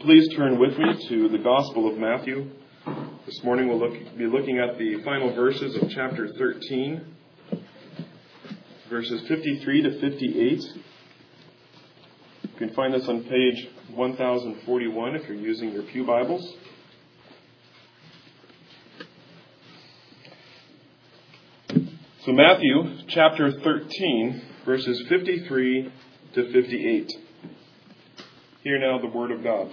Please turn with me to the Gospel of Matthew. This morning we'll be looking at the final verses of chapter 13, verses 53 to 58. You can find this on page 1041 if you're using your pew Bibles. So Matthew chapter 13, verses 53 to 58. Hear now the word of God.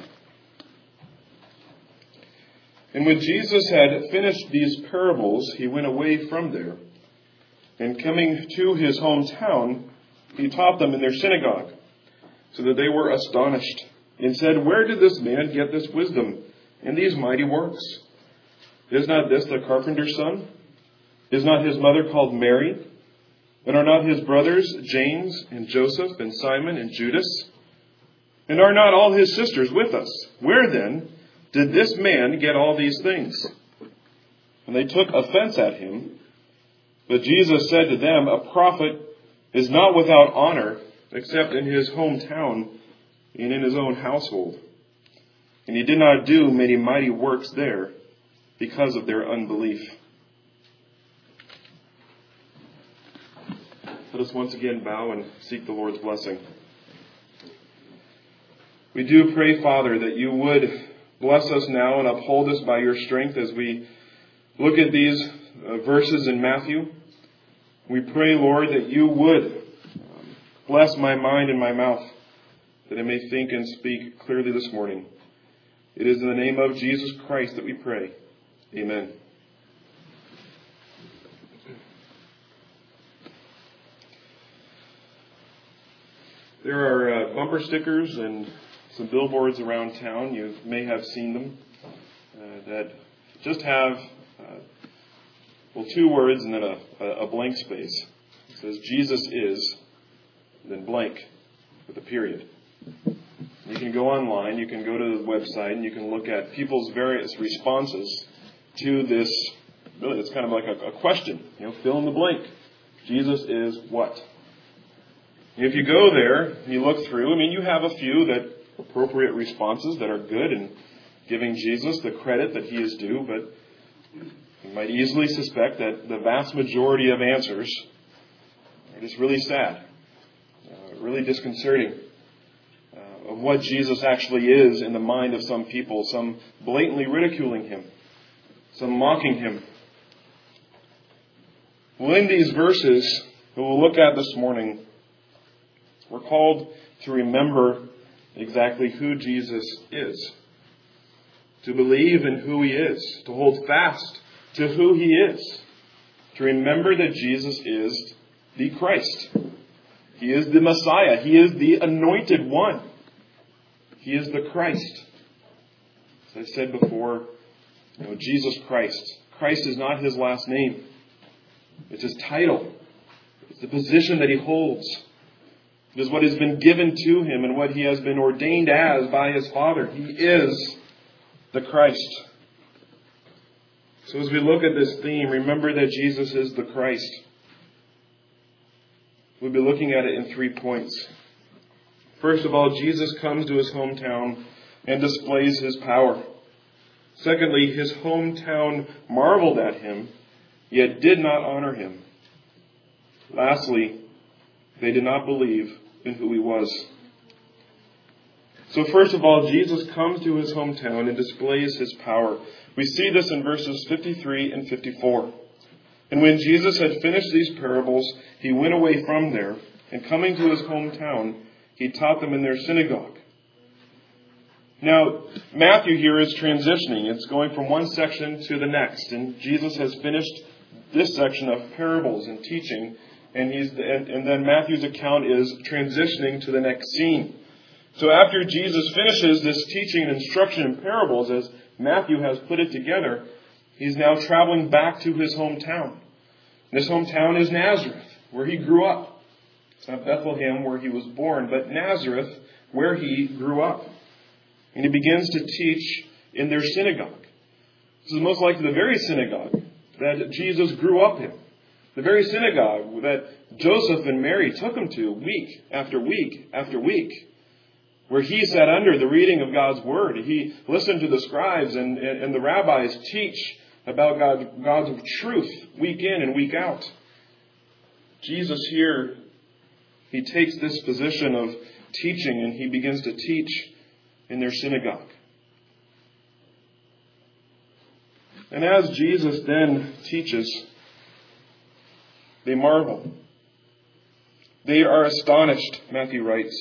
And when Jesus had finished these parables, he went away from there. And coming to his hometown, he taught them in their synagogue, so that they were astonished, and said, "Where did this man get this wisdom and these mighty works? Is not this the carpenter's son? Is not his mother called Mary? And are not his brothers James and Joseph and Simon and Judas? And are not all his sisters with us? Where then did this man get all these things?" And they took offense at him. But Jesus said to them, "A prophet is not without honor except in his hometown and in his own household." And he did not do many mighty works there because of their unbelief. Let us once again bow and seek the Lord's blessing. We do pray, Father, that you would bless us now and uphold us by your strength as we look at these verses in Matthew. We pray, Lord, that you would bless my mind and my mouth, that I may think and speak clearly this morning. It is in the name of Jesus Christ that we pray. Amen. There are bumper stickers and some billboards around town. You may have seen them that just have, two words and then a blank space. It says, "Jesus is," then blank, with a period. You can go online, you can go to the website, and you can look at people's various responses to this. Really, it's kind of like a question. Fill in the blank. Jesus is what? If you go there and you look through, you have a few that appropriate responses that are good and giving Jesus the credit that he is due, but you might easily suspect that the vast majority of answers are just really sad, really disconcerting of what Jesus actually is in the mind of some people, some blatantly ridiculing him, some mocking him. Well, in these verses that we'll look at this morning, we're called to remember exactly who Jesus is, to believe in who he is, to hold fast to who he is, to remember that Jesus is the Christ. He is the Messiah. He is the anointed one. He is the Christ. As I said before, Jesus Christ. Christ is not his last name. It's his title. It's the position that he holds. It is what has been given to him and what he has been ordained as by his Father. He is the Christ. So as we look at this theme, remember that Jesus is the Christ. We'll be looking at it in 3 points. First of all, Jesus comes to his hometown and displays his power. Secondly, his hometown marveled at him, yet did not honor him. Lastly, they did not believe in who he was. So first of all, Jesus comes to his hometown and displays his power. We see this in verses 53 and 54. And when Jesus had finished these parables, he went away from there, and coming to his hometown, he taught them in their synagogue. Now, Matthew here is transitioning. It's going from one section to the next. And Jesus has finished this section of parables and teaching. And then Matthew's account is transitioning to the next scene. So after Jesus finishes this teaching and instruction in parables, as Matthew has put it together, he's now traveling back to his hometown. And his hometown is Nazareth, where he grew up. It's not Bethlehem, where he was born, but Nazareth, where he grew up. And he begins to teach in their synagogue. This is most likely the very synagogue that Jesus grew up in. The very synagogue that Joseph and Mary took him to week after week after week. where he sat under the reading of God's Word. He listened to the scribes and the rabbis teach about God's truth week in and week out. Jesus here, he takes this position of teaching and he begins to teach in their synagogue. And as Jesus then teaches, they marvel. They are astonished, Matthew writes.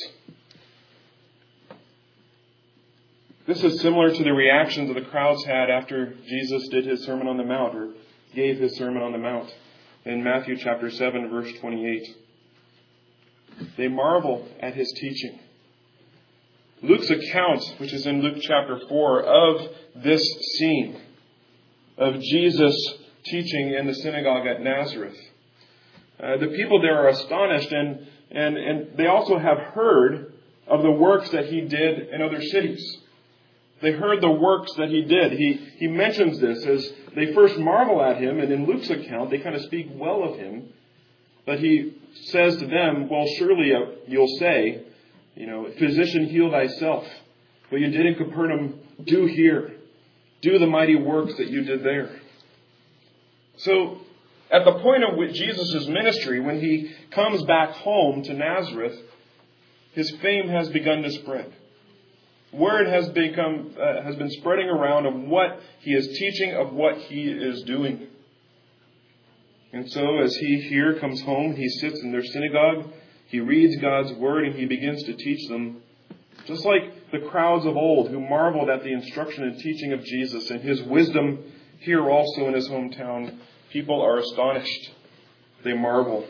This is similar to the reactions that the crowds had after Jesus did his Sermon on the Mount, or gave his Sermon on the Mount, in Matthew chapter 7, verse 28. They marvel at his teaching. Luke's account, which is in Luke chapter 4, of this scene, of Jesus teaching in the synagogue at Nazareth. The people there are astonished, and they also have heard of the works that he did in other cities. They heard the works that he did. He mentions this as they first marvel at him, and in Luke's account, they kind of speak well of him. But he says to them, well, surely you'll say, physician, heal thyself. What you did in Capernaum, do here. Do the mighty works that you did there. So, at the point of Jesus' ministry, when he comes back home to Nazareth, his fame has begun to spread. Word has been spreading around of what he is teaching, of what he is doing. And so as he here comes home, he sits in their synagogue, he reads God's Word, and he begins to teach them, just like the crowds of old who marveled at the instruction and teaching of Jesus and his wisdom here also in his hometown. People are astonished. They marvel.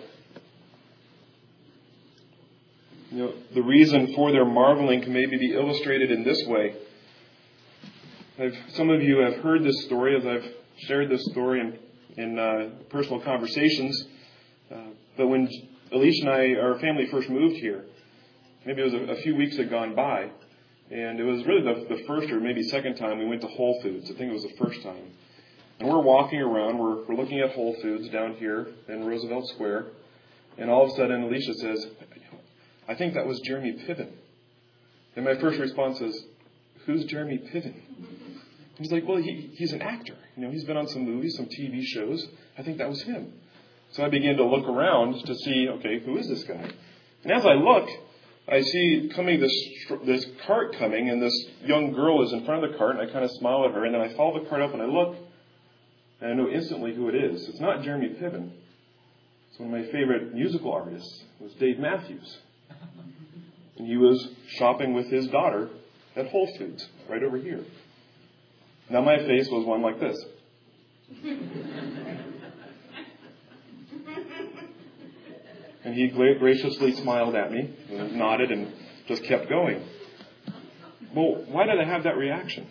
The reason for their marveling can maybe be illustrated in this way. Some of you have heard this story as I've shared this story in personal conversations. But when Alicia and our family first moved here, maybe it was a few weeks had gone by, and it was really the first or maybe second time we went to Whole Foods. I think it was the first time. And we're walking around, we're looking at Whole Foods down here in Roosevelt Square, and all of a sudden Alicia says, I think that was Jeremy Piven. And my first response is, who's Jeremy Piven? And he's like, well, he's an actor. He's been on some movies, some TV shows. I think that was him. So I began to look around to see, okay, who is this guy? And as I look, I see coming this cart coming, and this young girl is in front of the cart, and I kind of smile at her, and then I follow the cart up, and I look, and I know instantly who it is. It's not Jeremy Piven. It's one of my favorite musical artists. It was Dave Matthews. And he was shopping with his daughter at Whole Foods, right over here. Now my face was one like this. And he graciously smiled at me, and nodded, and just kept going. Well, why did I have that reaction?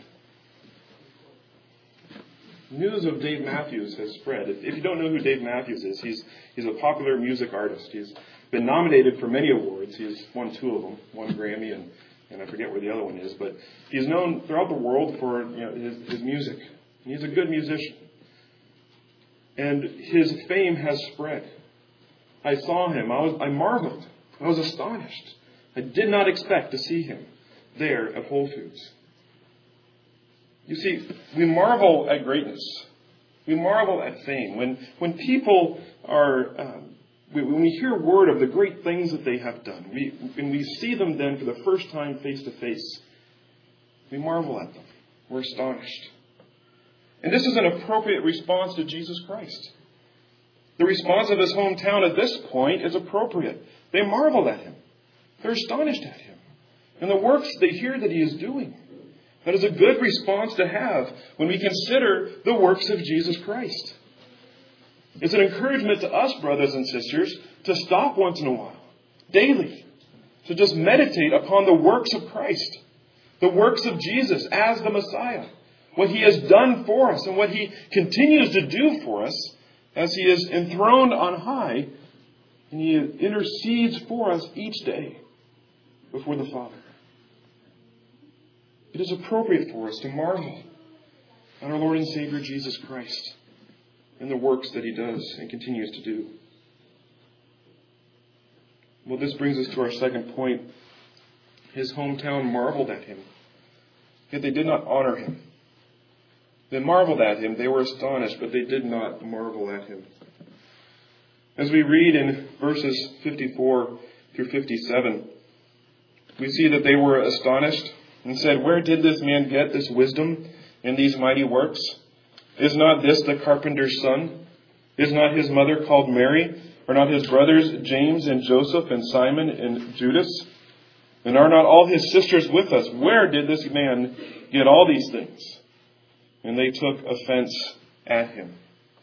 News of Dave Matthews has spread. If you don't know who Dave Matthews is, he's a popular music artist. He's been nominated for many awards. He's won 2 of them, 1 Grammy, and I forget where the other one is. But he's known throughout the world for his music. He's a good musician. And his fame has spread. I saw him. I marveled. I was astonished. I did not expect to see him there at Whole Foods. You see, we marvel at greatness. We marvel at fame. When people are, when we hear word of the great things that they have done, when we see them then for the first time face to face, we marvel at them. We're astonished. And this is an appropriate response to Jesus Christ. The response of his hometown at this point is appropriate. They marvel at him. They're astonished at him. And the works they hear that he is doing. That is a good response to have when we consider the works of Jesus Christ. It's an encouragement to us, brothers and sisters, to stop once in a while, daily, to just meditate upon the works of Christ, the works of Jesus as the Messiah, what he has done for us and what he continues to do for us as he is enthroned on high and he intercedes for us each day before the Father. It is appropriate for us to marvel at our Lord and Savior Jesus Christ and the works that he does and continues to do. Well, this brings us to our second point. His hometown marveled at him, yet they did not honor him. They marveled at him, they were astonished, but they did not marvel at him. As we read in verses 54 through 57, we see that they were astonished and said, "Where did this man get this wisdom and these mighty works? Is not this the carpenter's son? Is not his mother called Mary? Are not his brothers James and Joseph and Simon and Judas? And are not all his sisters with us? Where did this man get all these things?" And they took offense at him.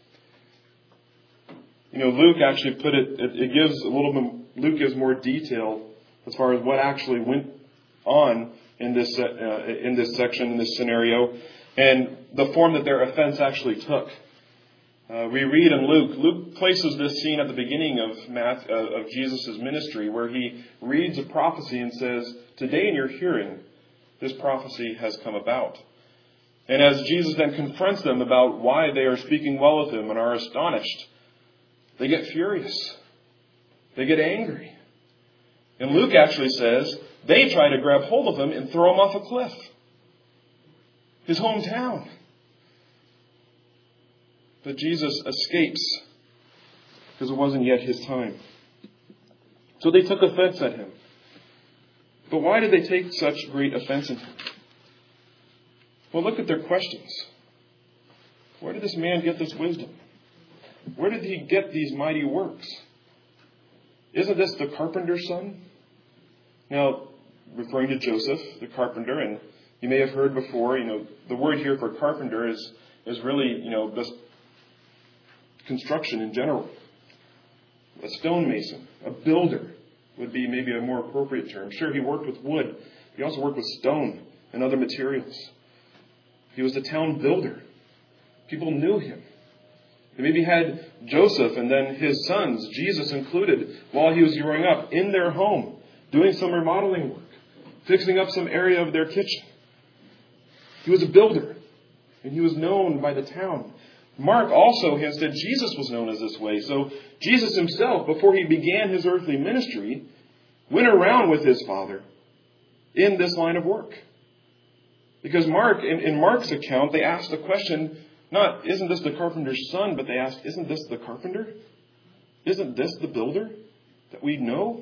Luke actually put it gives a little bit, Luke gives more detail as far as what actually went on in this section, in this scenario, and the form that their offense actually took. We read in Luke places this scene at the beginning of Jesus' ministry, where he reads a prophecy and says, "Today in your hearing, this prophecy has come about." And as Jesus then confronts them about why they are speaking well of him and are astonished, they get furious. They get angry. And Luke actually says they try to grab hold of him and throw him off a cliff. His hometown. But Jesus escapes because it wasn't yet his time. So they took offense at him. But why did they take such great offense at him? Well, look at their questions. Where did this man get this wisdom? Where did he get these mighty works? Isn't this the carpenter's son? Now, referring to Joseph, the carpenter, and you may have heard before, the word here for carpenter is really, this construction in general. A stonemason, a builder would be maybe a more appropriate term. Sure, he worked with wood. He also worked with stone and other materials. He was the town builder. People knew him. They maybe had Joseph and then his sons, Jesus included, while he was growing up, in their home, doing some remodeling work, fixing up some area of their kitchen. He was a builder, and he was known by the town. Mark also hints that Jesus was known as this way. So Jesus himself, before he began his earthly ministry, went around with his Father in this line of work. Because in Mark's account, they asked the question, not, "Isn't this the carpenter's son?" but they asked, "Isn't this the carpenter? Isn't this the builder that we know?"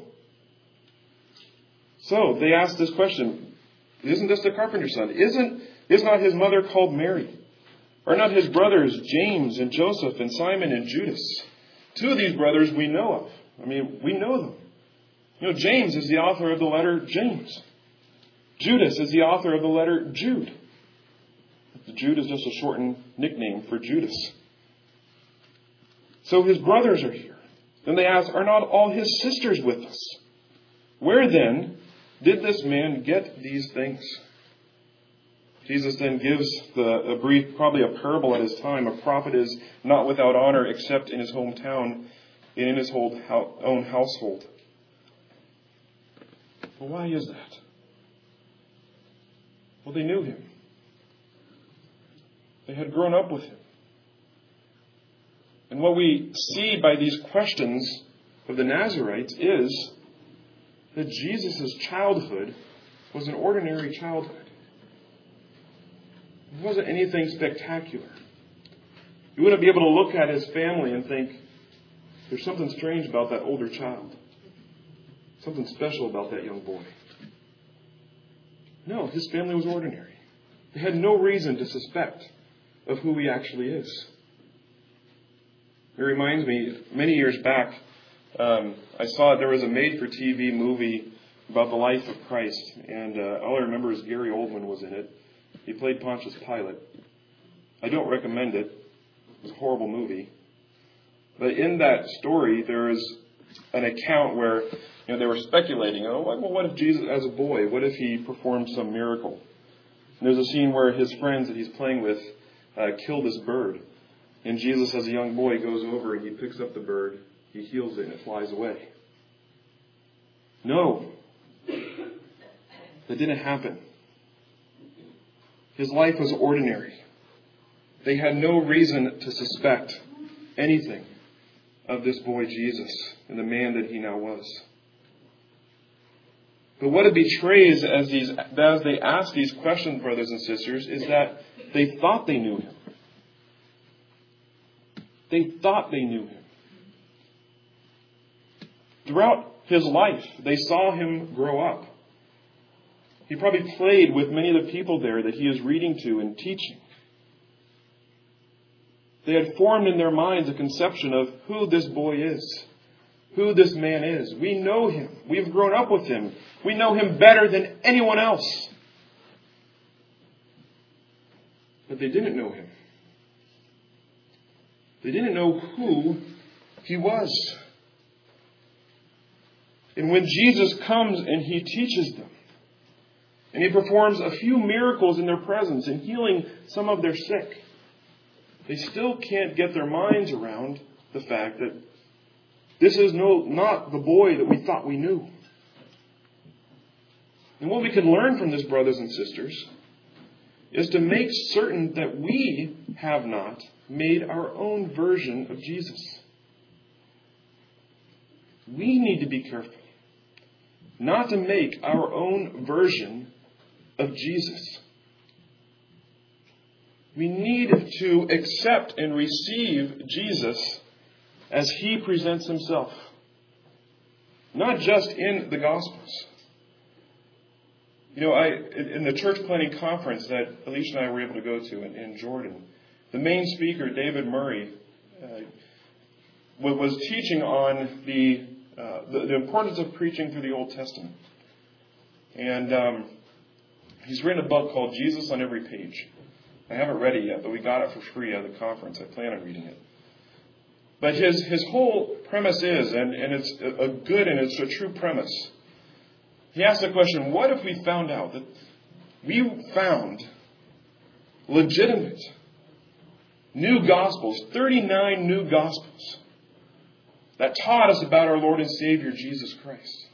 So they asked this question, "Isn't this the carpenter's son? Is not his mother called Mary? Are not his brothers James and Joseph and Simon and Judas?" Two of these brothers we know of. We know them. James is the author of the letter James. Judas is the author of the letter Jude. Jude is just a shortened nickname for Judas. So his brothers are here. Then they ask, "Are not all his sisters with us? Where then did this man get these things?" Jesus then gives a brief, probably a parable at his time. A prophet is not without honor except in his hometown and in his own household. Well, why is that? Well, they knew him. They had grown up with him. And what we see by these questions of the Nazarites is that Jesus' childhood was an ordinary childhood. It wasn't anything spectacular. You wouldn't be able to look at his family and think, there's something strange about that older child. Something special about that young boy. No, his family was ordinary. They had no reason to suspect of who he actually is. It reminds me, many years back, I saw there was a made-for-TV movie about the life of Christ, and all I remember is Gary Oldman was in it. He played Pontius Pilate. I don't recommend it. It was a horrible movie. But in that story, there is an account where they were speculating, what if Jesus, as a boy, what if he performed some miracle? And there's a scene where his friends that he's playing with kill this bird. And Jesus, as a young boy, goes over and he picks up the bird, he heals it, and it flies away. No. That didn't happen. His life was ordinary. They had no reason to suspect anything of this boy Jesus and the man that he now was. But what it betrays as they ask these questions, brothers and sisters, is that they thought they knew him. They thought they knew him. Throughout his life, they saw him grow up. He probably played with many of the people there that he is reading to and teaching. They had formed in their minds a conception of who this boy is, who this man is. We know him. We've grown up with him. We know him better than anyone else. But they didn't know him. They didn't know who he was. And when Jesus comes and he teaches them, and he performs a few miracles in their presence in healing some of their sick, they still can't get their minds around the fact that this is not the boy that we thought we knew. And what we can learn from this, brothers and sisters, is to make certain that we have not made our own version of Jesus. We need to be careful not to make our own version of Jesus. We need to accept and receive Jesus as he presents himself. Not just in the Gospels. In the church planning conference that Alicia and I were able to go to in Jordan, the main speaker, David Murray, was teaching on the importance of preaching through the Old Testament. And he's written a book called Jesus on Every Page. I haven't read it yet, but we got it for free at the conference. I plan on reading it. But his whole premise is, and it's a good and it's a true premise, he asks the question, what if we found out that we found legitimate new Gospels, 39 new Gospels, that taught us about our Lord and Savior, Jesus Christ?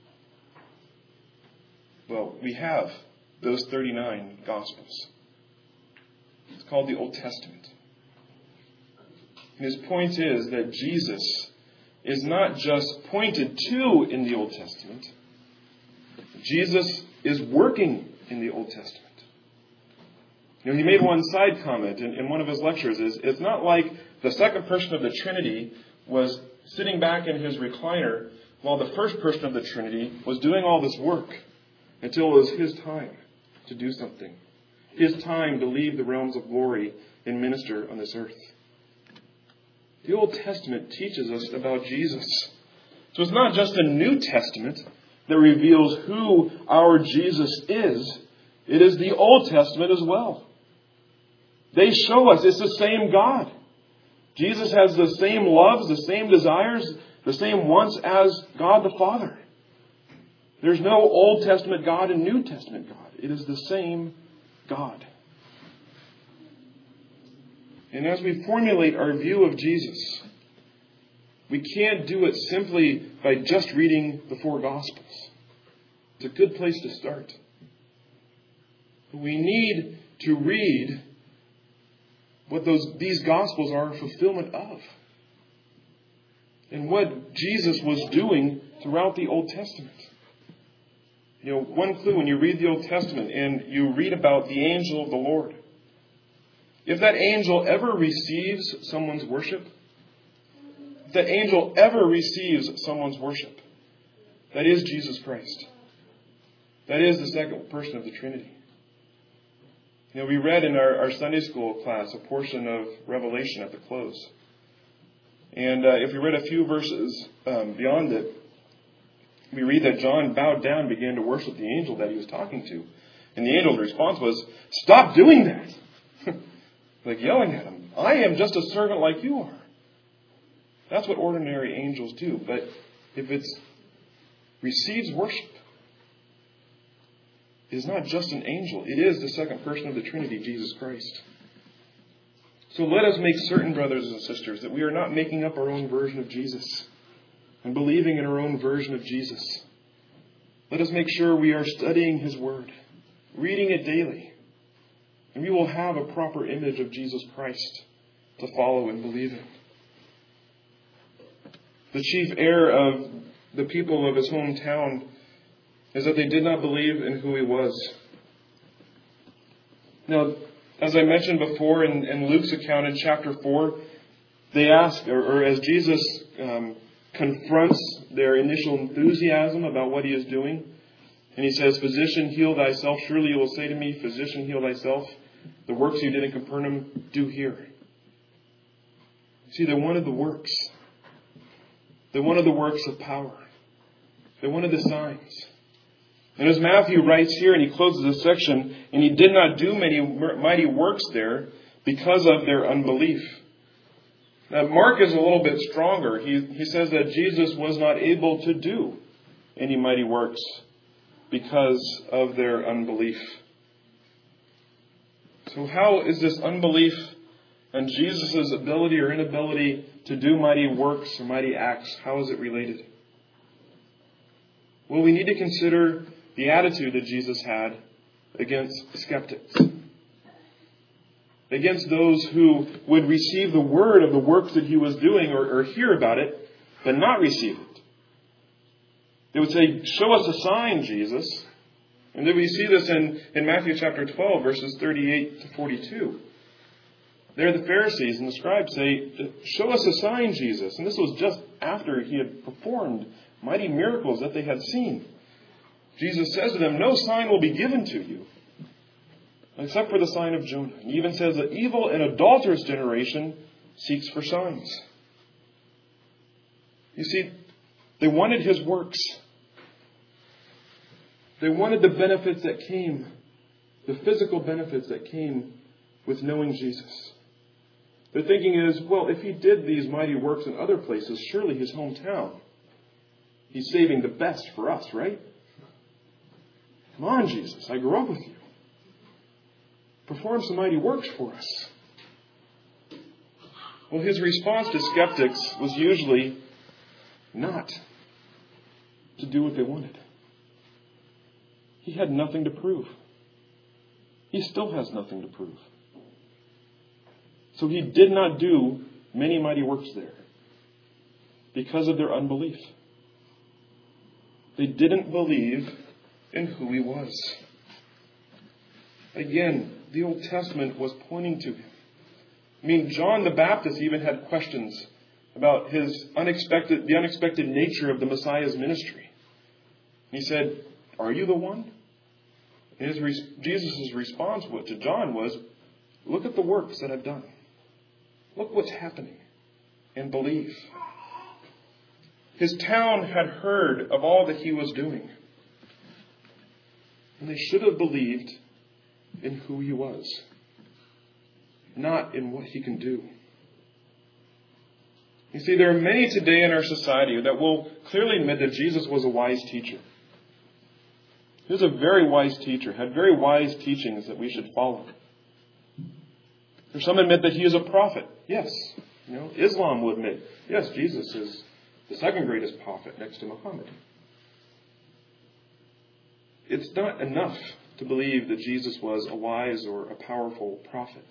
Well, we have those 39 Gospels. It's called the Old Testament. And his point is that Jesus is not just pointed to in the Old Testament. Jesus is working in the Old Testament. He made one side comment in one of his lectures. It's not like the second person of the Trinity was sitting back in his recliner while the first person of the Trinity was doing all this work until it was his time to do something. His time to leave the realms of glory and minister on this earth. The Old Testament teaches us about Jesus. So it's not just the New Testament that reveals who our Jesus is. It is the Old Testament as well. They show us it's the same God. Jesus has the same loves, the same desires, the same wants as God the Father. There's no Old Testament God and New Testament God. It is the same God. And as we formulate our view of Jesus, we can't do it simply by just reading the four Gospels. It's a good place to start. But we need to read what these Gospels are a fulfillment of. And what Jesus was doing throughout the Old Testament. One clue when you read the Old Testament and you read about the angel of the Lord. If that angel ever receives someone's worship, that is Jesus Christ. That is the second person of the Trinity. We read in our Sunday school class a portion of Revelation at the close. And if we read a few verses beyond it, we read that John bowed down and began to worship the angel that he was talking to. And the angel's response was, "Stop doing that." Like yelling at him. "I am just a servant like you are." That's what ordinary angels do. But if it receives worship, it is not just an angel. It is the second person of the Trinity, Jesus Christ. So let us make certain, brothers and sisters, that we are not making up our own version of Jesus and believing in our own version of Jesus. Let us make sure we are studying His Word, reading it daily, and we will have a proper image of Jesus Christ to follow and believe in. The chief heir of the people of his hometown is that they did not believe in who he was. Now, as I mentioned before in Luke's account in chapter 4, they ask, or as Jesus confronts their initial enthusiasm about what he is doing, and he says, "Physician, heal thyself. Surely you will say to me, Physician, heal thyself. The works you did in Capernaum, do here." See, they wanted the works. They wanted the works of power. They wanted the signs. And as Matthew writes here, and he closes this section, and he did not do many mighty works there because of their unbelief. Now, Mark is a little bit stronger. He says that Jesus was not able to do any mighty works because of their unbelief. So how is this unbelief and Jesus' ability or inability to do mighty works or mighty acts, how is it related? Well, we need to consider the attitude that Jesus had against skeptics. Against those who would receive the word of the works that he was doing or hear about it, but not receive it. They would say, "Show us a sign, Jesus." And then we see this in Matthew chapter 12, verses 38 to 42. There the Pharisees and the scribes say, "Show us a sign, Jesus." And this was just after he had performed mighty miracles that they had seen. Jesus says to them, "No sign will be given to you, except for the sign of Jonah." He even says that evil and adulterous generation seeks for signs. You see, they wanted his works. They wanted the benefits that came, the physical benefits that came with knowing Jesus. Their thinking is, well, if he did these mighty works in other places, surely his hometown, he's saving the best for us, right? Come on, Jesus, I grew up with you. Perform some mighty works for us. Well, his response to skeptics was usually not to do what they wanted. He had nothing to prove. He still has nothing to prove. So he did not do many mighty works there because of their unbelief. They didn't believe in who he was. Again, the Old Testament was pointing to him. I mean, John the Baptist even had questions about the unexpected nature of the Messiah's ministry. He said, "Are you the one?" And Jesus' response to John was, "Look at the works that I've done. Look what's happening. And believe." His town had heard of all that he was doing. And they should have believed in who he was, not in what he can do. You see, there are many today in our society that will clearly admit that Jesus was a wise teacher. He was a very wise teacher, had very wise teachings that we should follow. There's some admit that he is a prophet. Yes. Islam will admit, yes, Jesus is the second greatest prophet next to Muhammad. It's not enough to believe that Jesus was a wise or a powerful prophet.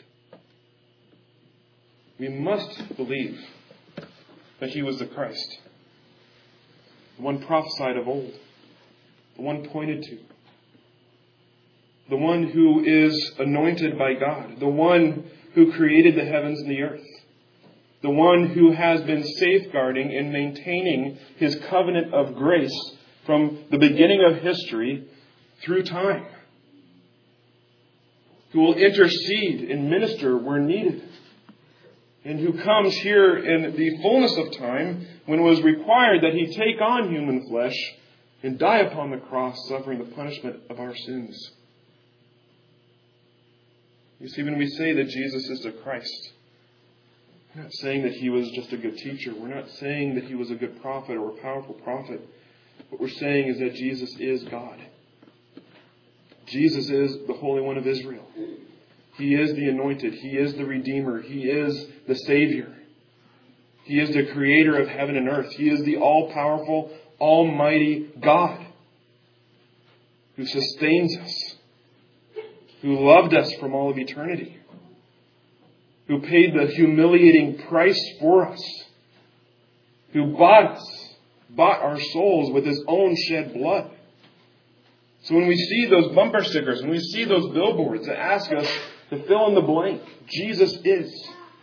We must believe that he was the Christ, the one prophesied of old, the one pointed to, the one who is anointed by God, the one who created the heavens and the earth, the one who has been safeguarding and maintaining his covenant of grace from the beginning of history through time, who will intercede and minister where needed, and who comes here in the fullness of time when it was required that he take on human flesh and die upon the cross, suffering the punishment of our sins. You see, when we say that Jesus is the Christ, we're not saying that he was just a good teacher. We're not saying that he was a good prophet or a powerful prophet. What we're saying is that Jesus is God. Jesus is the Holy One of Israel. He is the anointed. He is the Redeemer. He is the Savior. He is the Creator of heaven and earth. He is the all-powerful, almighty God who sustains us, who loved us from all of eternity, who paid the humiliating price for us, who bought our souls with his own shed blood, So when we see those bumper stickers, when we see those billboards that ask us to fill in the blank, Jesus is.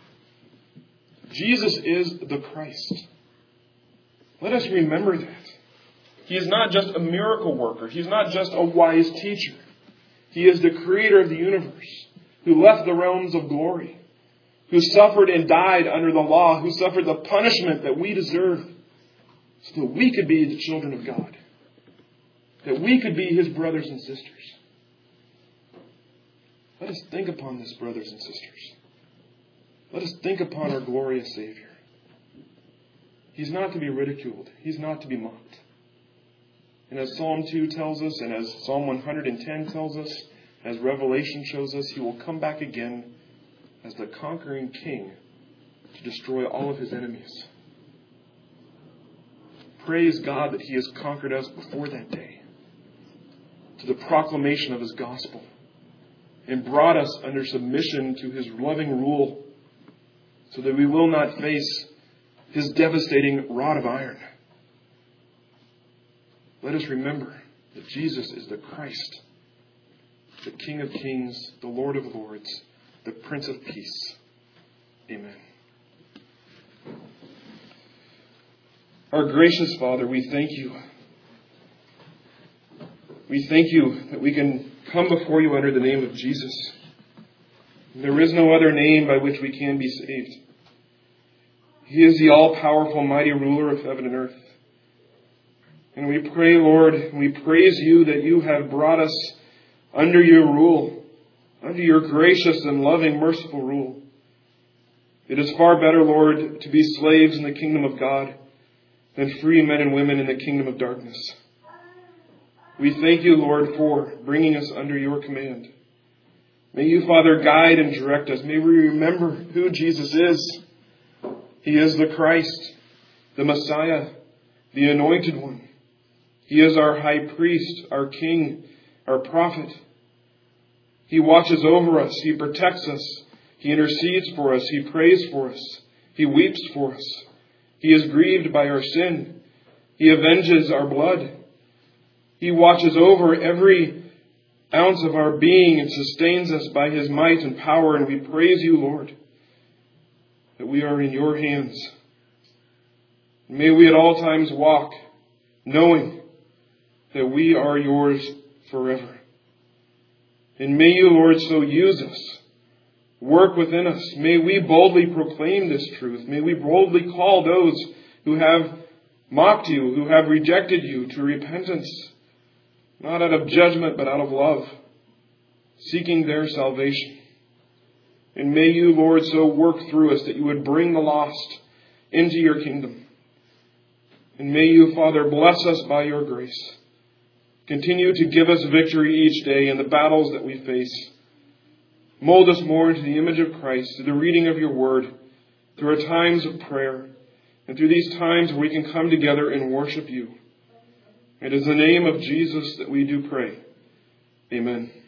Jesus is the Christ. Let us remember that. He is not just a miracle worker. He's not just a wise teacher. He is the creator of the universe, who left the realms of glory, who suffered and died under the law, who suffered the punishment that we deserve, so that we could be the children of God, that we could be His brothers and sisters. Let us think upon this, brothers and sisters. Let us think upon our glorious Savior. He's not to be ridiculed. He's not to be mocked. And as Psalm 2 tells us, and as Psalm 110 tells us, as Revelation shows us, He will come back again as the conquering King to destroy all of His enemies. Praise God that He has conquered us before that day, to the proclamation of His gospel, and brought us under submission to His loving rule, so that we will not face His devastating rod of iron. Let us remember that Jesus is the Christ, the King of Kings, the Lord of Lords, the Prince of Peace. Amen. Our gracious Father, we thank You. We thank You that we can come before You under the name of Jesus. There is no other name by which we can be saved. He is the all-powerful, mighty ruler of heaven and earth. And we pray, Lord, and we praise You that You have brought us under Your rule, under Your gracious and loving, merciful rule. It is far better, Lord, to be slaves in the kingdom of God than free men and women in the kingdom of darkness. We thank You, Lord, for bringing us under Your command. May You, Father, guide and direct us. May we remember who Jesus is. He is the Christ, the Messiah, the Anointed One. He is our high priest, our king, our prophet. He watches over us. He protects us. He intercedes for us. He prays for us. He weeps for us. He is grieved by our sin. He avenges our blood. He watches over every ounce of our being and sustains us by His might and power. And we praise You, Lord, that we are in Your hands. May we at all times walk knowing that we are Yours forever. And may You, Lord, so use us. Work within us. May we boldly proclaim this truth. May we boldly call those who have mocked You, who have rejected You, to repentance, not out of judgment, but out of love, seeking their salvation. And may You, Lord, so work through us that You would bring the lost into Your kingdom. And may You, Father, bless us by Your grace. Continue to give us victory each day in the battles that we face. Mold us more into the image of Christ through the reading of Your word, through our times of prayer, and through these times where we can come together and worship You. It is in the name of Jesus that we do pray. Amen.